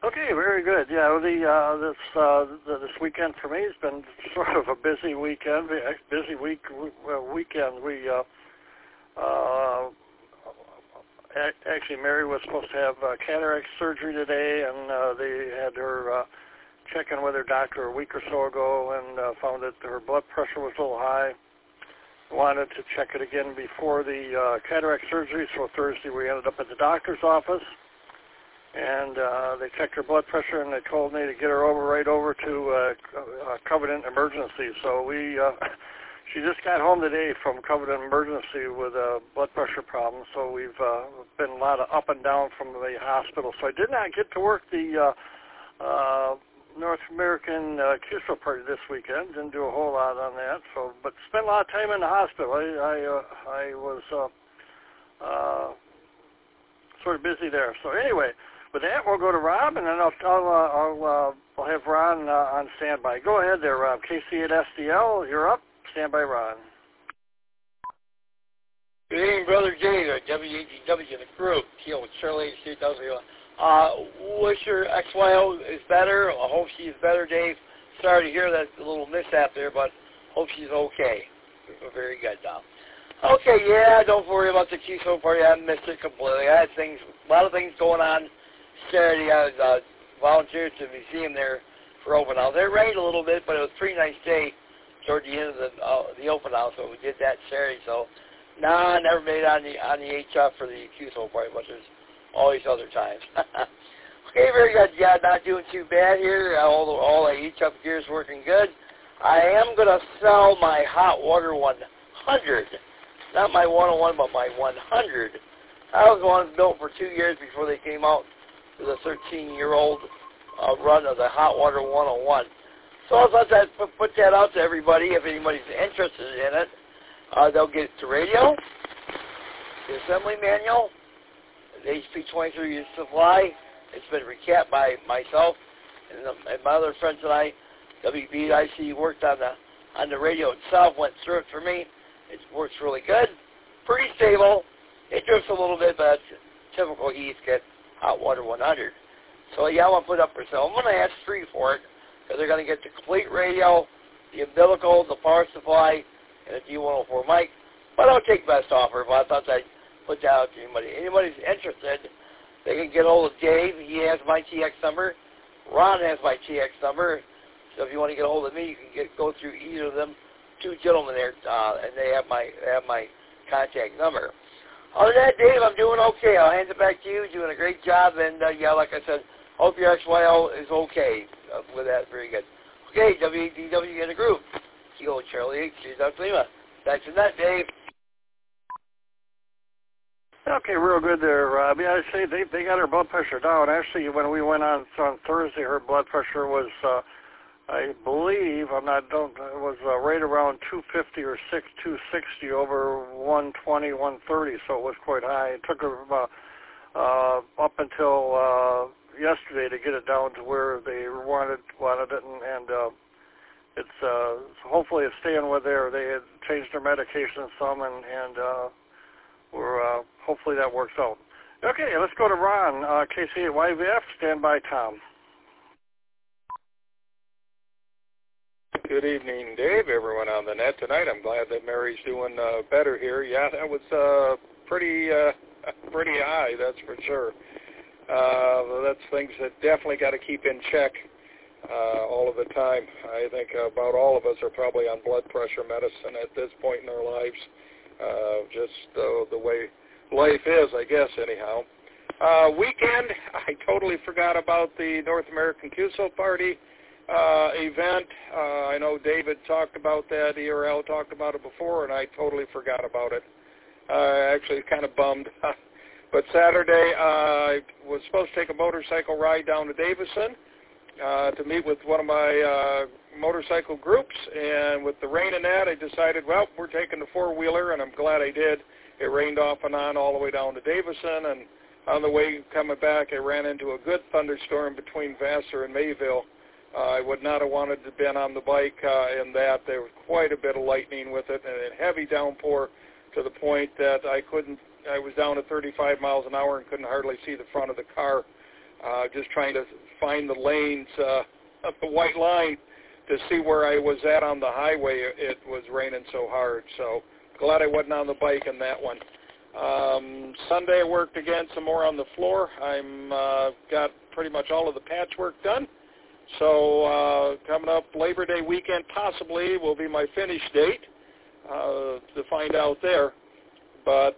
Okay, very good. Yeah, this weekend for me has been sort of a busy weekend. Weekend. We actually Mary was supposed to have cataract surgery today, and they had her check in with her doctor a week or so ago, and found that her blood pressure was a little high. Wanted to check it again before the cataract surgery, so Thursday we ended up at the doctor's office, and they checked her blood pressure, and they told me to get her right over to Covenant Emergency. So she just got home today from Covenant Emergency with a blood pressure problem, so we've been a lot of up and down from the hospital. So I did not get to work the North American QSO party this weekend. Didn't do a whole lot on that. But spent a lot of time in the hospital. I was sort of busy there. So anyway, with that, we'll go to Rob, and then I'll have Ron on standby. Go ahead there, Rob. KC8SDL, you're up. Stand by, Ron. Good evening, Brother Jay, WAGW, the group, Kilo Charlie, CW. Wish your XYO is better. I hope she's better, Dave. Sorry to hear that little mishap there, but hope she's okay. Very good, Dom. Okay, yeah, don't worry about the QSO party. I missed it completely. I had a lot of things going on Saturday. I was volunteered to the museum there for open house. It rained a little bit, but it was a pretty nice day toward the end of the open house, so we did that Saturday. So, I never made it on the HF for the QSO party, but there's all these other times. Okay, very good. Yeah, not doing too bad here. All the HF gear is working good. I am going to sell my Hot Water 100. Not my 101, but my 100. I was the one built for 2 years before they came out with a 13-year-old run of the Hot Water 101. So I thought I'd put that out to everybody. If anybody's interested in it, they'll get it to radio, the assembly manual, the HP23 supply. It's been recapped by myself and my other friends and I. WBIC worked on the radio itself, went through it for me. It works really good, pretty stable. It drifts a little bit, but that's typical Heathkit Hot Water 100. So yeah, I want to put it up for sale. I'm going to ask free for it because they're going to get the complete radio, the umbilical, the power supply, and a D104 mic. But I'll take best offer. But I thought I'd put that out to anybody. Anybody's interested, they can get hold of Dave. He has my TX number. Ron has my TX number. So if you want to get a hold of me, you can go through either of them. Two gentlemen there, and they have my contact number. Other than that, Dave, I'm doing okay. I'll hand it back to you. Doing a great job, and yeah, like I said, hope your XYL is okay with that. Very good. Okay, WDW in the group. Kilo Charlie, Dr. Lima. Thanks for that, Dave. Okay, real good there, Rob. Yeah, I say they got her blood pressure down. Actually, when we went on Thursday, her blood pressure was, I believe, it was right around 250 or 260 over 120, 130, so it was quite high. It took her up until yesterday to get it down to where they wanted it, and it's hopefully it's staying with there. They had changed their medication some, and we're hopefully that works out. Okay, let's go to Ron, KC8YVF. Stand by, Tom. Good evening, Dave, everyone on the net tonight. I'm glad that Mary's doing better here. Yeah, that was pretty high, that's for sure. That's things that definitely got to keep in check all of the time. I think about all of us are probably on blood pressure medicine at this point in our lives, just the way life is, I guess, anyhow. Weekend, I totally forgot about the North American QSO party event. I know David talked about that, ERL talked about it before, and I totally forgot about it. Actually, kind of bummed. But Saturday, I was supposed to take a motorcycle ride down to Davison to meet with one of my motorcycle groups, and with the rain and that, I decided, well, we're taking the four-wheeler, and I'm glad I did. It rained off and on all the way down to Davison, and on the way coming back, I ran into a good thunderstorm between Vassar and Mayville. I would not have wanted to have been on the bike in that. There was quite a bit of lightning with it, and a heavy downpour to the point that I was down at 35 miles an hour and couldn't hardly see the front of the car. just trying to find the lanes, the white line, to see where I was at on the highway. It was raining so hard, so glad I wasn't on the bike in that one. Sunday I worked again some more on the floor. I'm got pretty much all of the patchwork done. So coming up Labor Day weekend possibly will be my finish date, to find out there. But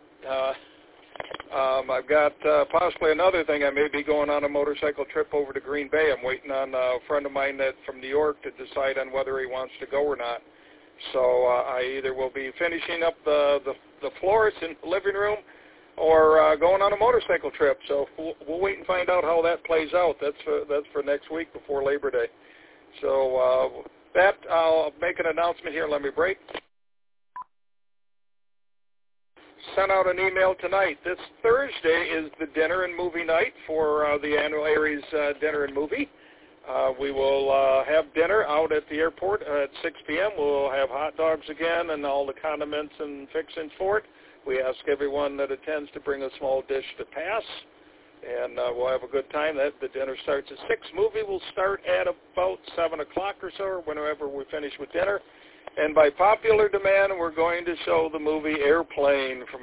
I've got possibly another thing. I may be going on a motorcycle trip over to Green Bay. I'm waiting on a friend of mine that from New York to decide on whether he wants to go or not. So I either will be finishing up the floors in the living room or going on a motorcycle trip. So we'll wait and find out how that plays out. That's for next week before Labor Day. So that I'll make an announcement here. Let me break. Sent out an email tonight. This Thursday is the dinner and movie night for the annual Aries Dinner and Movie. We will have dinner out at the airport at 6 p.m. We'll have hot dogs again and all the condiments and fixings for it. We ask everyone that attends to bring a small dish to pass, and we'll have a good time. The dinner starts at 6. Movie will start at about 7 o'clock or so, or whenever we finish with dinner. And by popular demand, we're going to show the movie Airplane from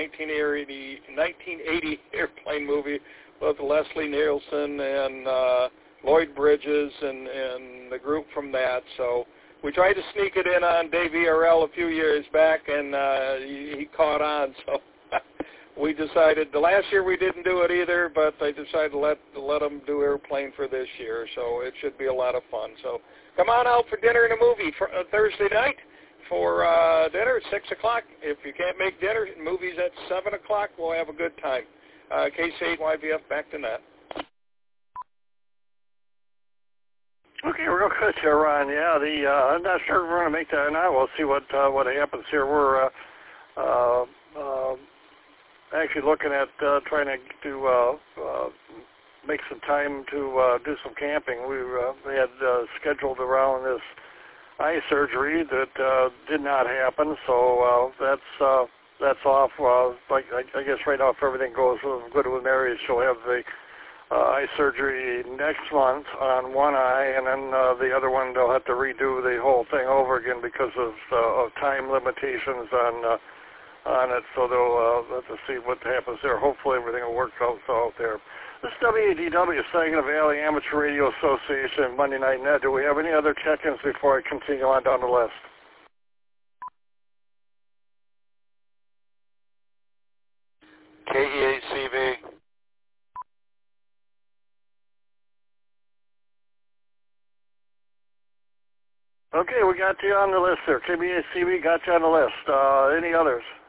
1980 Airplane movie with Leslie Nielsen and Lloyd Bridges and the group from that. So we tried to sneak it in on Dave ERL a few years back, and he caught on. So we decided, the last year we didn't do it either, but I decided to let them do Airplane for this year. So it should be a lot of fun. So come on out for dinner and a movie for Thursday night. For dinner at 6 o'clock. If you can't make dinner, movies at 7 o'clock. We'll have a good time. KC8YVF, back to net. Okay, real quick here, Ron. Yeah, I'm not sure if we're going to make that or not. We'll see what happens here. We're actually looking at trying to make some time to do some camping. We had scheduled around this eye surgery that did not happen, so that's off. I guess right now, if everything goes good with Mary, she'll have the eye surgery next month on one eye, and then the other one they'll have to redo the whole thing over again because of time limitations on it. So they'll have to see what happens there. Hopefully everything will work out there. This is WADW, Saginaw Valley Amateur Radio Association, Monday Night Net. Do we have any other check-ins before I continue on down the list? KEACV. Okay, we got you on the list there. KBACV got you on the list. Any others?